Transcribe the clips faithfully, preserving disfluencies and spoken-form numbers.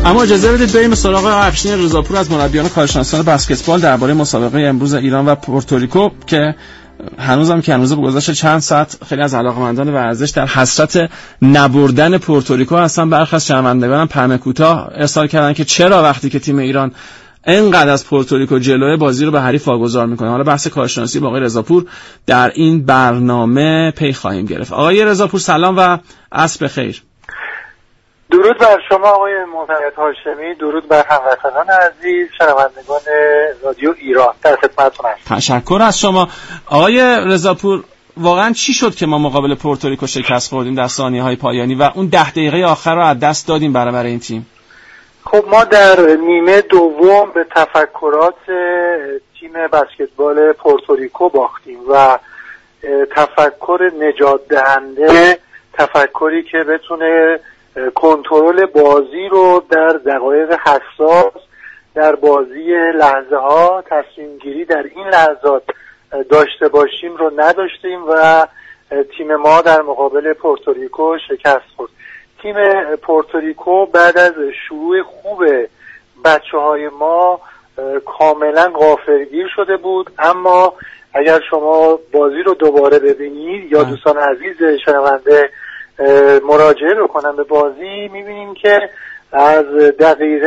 اما اجازه بدید بریم سراغ افشین رضاپور از مربیان کارشناسان بسکتبال درباره مسابقه امروز ایران و پورتوریکو که هنوزم که هنوز به گذشت چند ساعت خیلی از علاقه‌مندان ورزش در حسرت نبردن پورتوریکو هستن. برخی از شنوندگان هم پیام کوتاه ارسال کردن که چرا وقتی که تیم ایران اینقدر از پورتوریکو جلوی بازی رو به حریف واگذار میکنه. حالا بحث کارشناسی با آقای رضاپور در این برنامه پی خواهیم گرفت. آقای رضاپور سلام و عصر بخیر. درود بر شما آقای محمد هاشمی، درود بر هموطنان عزیز شنوندگان رادیو ایران، در خدمتتون هستم. تشکر از شما. آقای رضاپور، واقعا چی شد که ما مقابل پورتوریکو شکست خوردیم در ثانیه‌های پایانی و اون ده دقیقه آخر رو از دست دادیم برابر این تیم؟ خب ما در نیمه دوم به تفکرات تیم بسکتبال پورتوریکو باختیم و تفکر نجات دهنده، تفکری که بتونه کنترل بازی رو در دقایق حساس در بازی لحظه ها تصمیم گیری در این لحظات داشته باشیم رو نداشتیم و تیم ما در مقابل پورتوریکو شکست خورد. تیم پورتوریکو بعد از شروع خوب بچه های ما کاملا غافلگیر شده بود، اما اگر شما بازی رو دوباره ببینید یا دوستان عزیز شنونده مراجعه رو کنن به بازی، میبینیم که از دقیقه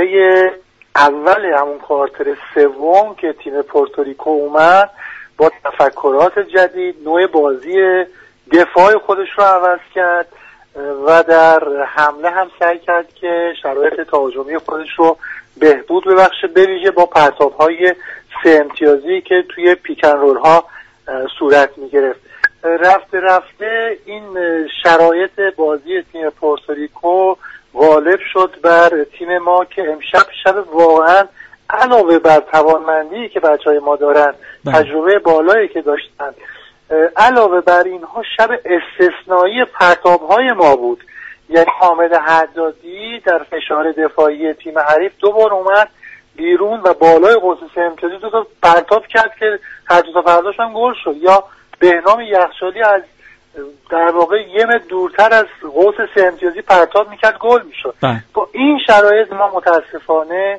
اول همون کوارتر سوم که تیم پورتوریکو اومد با تفکرات جدید نوع بازی دفاع خودش رو عوض کرد و در حمله هم سعی کرد که شرایط تهاجمی خودش رو بهبود ببخشه، به ویژه با پرتاب‌های سه امتیازی که توی پیکن رول ها صورت میگرفت. رفته رفته این شرایط بازی تیم پورتوریکو غالب شد بر تیم ما که امشب شب واقعا علاوه بر توانمندی که بچهای ما دارن، تجربه بالایی که داشتن، علاوه بر اینها شب استثنایی پرتاب‌های ما بود. یعنی حامد حدادی در فشار دفاعی تیم حریف دو بار اومد بیرون و بالای قوس سه امتیازی دو تا پرتاب کرد که هر دو تا پرتابش هم گل شد، یا بهنام یخچالی از در واقع یه متر دورتر از قوس سه امتیازی پرتاب میکرد گل میشد. با این شرایط ما متاسفانه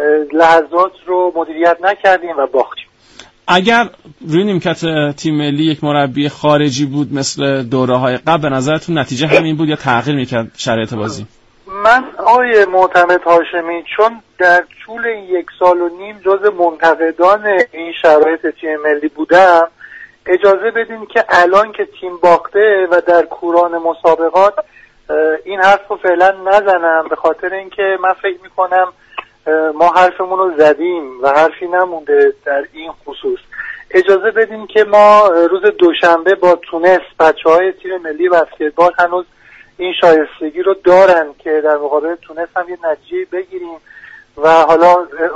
لحظات رو مدیریت نکردیم و باختیم. اگر روی نیمکت تیم ملی یک مربی خارجی بود مثل دوره‌های قبل، به نظرتون نتیجه همین بود یا تغییر میکرد شرایط بازی؟ من آقای معتمد هاشمی چون در طول یک سال و نیم جز منتقدان این شرایط تیم ملی بودم، اجازه بدین که الان که تیم باخته و در کوران مسابقات این حرف رو فعلا نزنم، به خاطر اینکه من فکر میکنم ما حرفمون رو زدیم و حرفی نمونده در این خصوص. اجازه بدین که ما روز دوشنبه با تونس، بچه های تیم ملی بسکتبال هنوز این شایستگی رو دارن که در مقابل تونس هم یه نتیجه بگیریم و حالا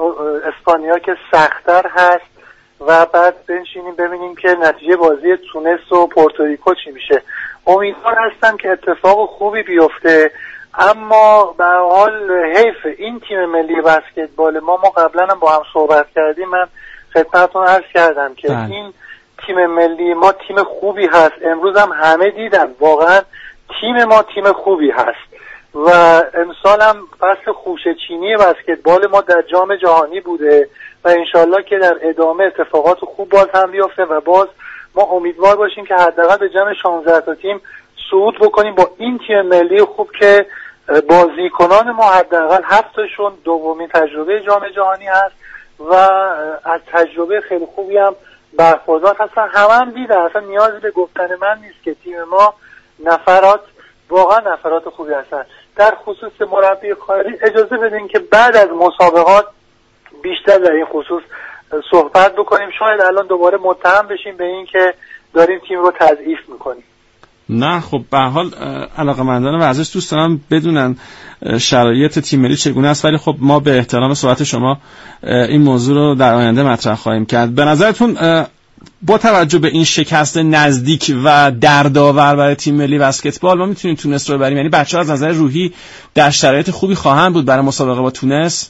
اسپانیا که سخت‌تر هست و بعد بنشینیم ببینیم که نتیجه بازی تونس و پورتوریکو چی میشه. امیدوار هستم که اتفاق خوبی بیفته، اما به حال حیف این تیم ملی بسکتبال ما ما قبلا هم با هم صحبت کردیم، من خدمتتون عرض کردم که ده. این تیم ملی ما تیم خوبی هست، امروز هم همه دیدن واقعا تیم ما تیم خوبی هست و امسال هم فصل خوشه چینی بسکتبال ما در جام جهانی بوده و انشالله که در ادامه اتفاقات خوب باز هم بیفته و باز ما امیدوار باشیم که حداقل به جمع شانزده تا تیم صعود بکنیم با این تیم ملی خوب که بازیکنان ما حداقل هفتشون دومین تجربه جام جهانی هست و از تجربه خیلی خوبی هم برخوردار هستن. همه هم دیدن، اصلا نیازی به گفتن من نیست که تیم ما نفرات واقعا نفرات خوبی هستن. در خصوص مربی خارجی اجازه بدین که بعد از مسابقات بیشتر در این خصوص صحبت بکنیم، شاید الان دوباره متهم بشیم به این که داریم تیم رو تضعیف میکنیم. نه خب به هر حال علاقه‌مندان ورزش دوست دارم بدونن شرایط تیم ملی چگونه است، ولی خب ما به احترام صحبت شما این موضوع رو در آینده مطرح خواهیم کرد. به نظرتون با توجه به این شکست نزدیک و دردآور برای تیم ملی بسکتبال ما میتونیم تونس رو ببریم؟ یعنی بچه‌ها از نظر روحی در شرایط خوبی خواهند بود برای مسابقه با تونس؟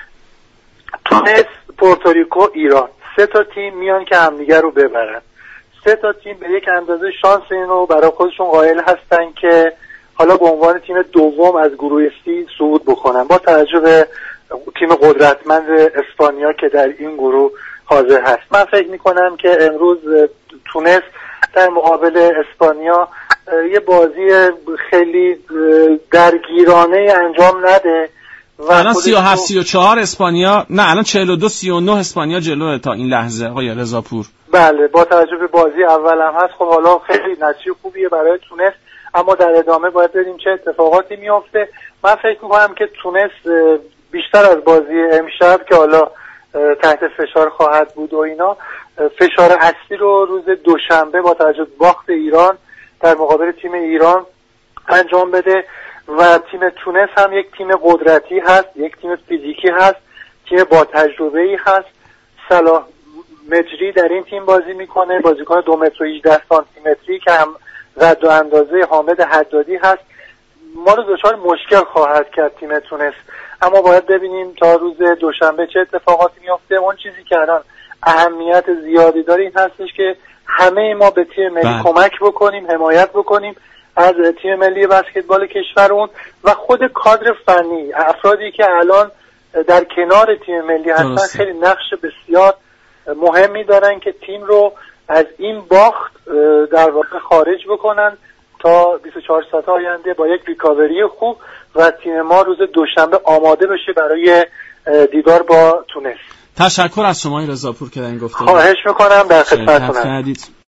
تونس، پورتوریکو، ایران، سه تا تیم میان که همدیگه رو ببرن. سه تا تیم به یک اندازه شانس اینو برای خودشون قائل هستن که حالا به عنوان تیم دوم از گروه سی صعود بکنن با توجه به تیم قدرتمند اسپانیا که در این گروه حاضر هست. من فکر میکنم که امروز تونس در مقابل اسپانیا یه بازی خیلی درگیرانه انجام نده و الان سی و هفت سی و چهار اسپانیا، نه الان چهل و دو سی و نه اسپانیا جلوه تا این لحظه آقای رضاپور. بله با توجه به بازی اول هم هست، خب حالا خیلی نتیجه خوبیه برای تونس، اما در ادامه باید ببینیم چه اتفاقاتی میفته. من فکر میکنم که تونس بیشتر از بازی امشب که حالا تحت فشار خواهد بود و اینا، فشار اصلی رو روز دوشنبه با توجه به باخت ایران در مقابل تیم ایران انجام بده و تیم تونس هم یک تیم قدرتی هست، یک تیم فیزیکی هست، تیم با تجربه‌ای هست. صلاح مجری در این تیم بازی میکنه، بازیکن دو متر و هجده سانتی متری که هم قد و اندازه حامد حدادی هست. ما رو دچار مشکل خواهد کرد تیم تونس، اما باید ببینیم تا روز دوشنبه چه اتفاقاتی میفته. اون چیزی که الان اهمیت زیادی داره این هستش که همه ما به تیم ملی بله. کمک بکنیم، حمایت بکنیم از تیم ملی بسکتبال کشورمون و خود کادر فنی، افرادی که الان در کنار تیم ملی هستن درسته. خیلی نقش بسیار مهمی دارن که تیم رو از این باخت در واقع خارج بکنن تا بیست و چهار ساعت آینده با یک ریکاوری خوب و تیم ما روز دوشنبه آماده بشه برای دیدار با تونس. تشکر از شما رضاپور که در این گفتگو. خواهش میکنم، در خدمتتونم.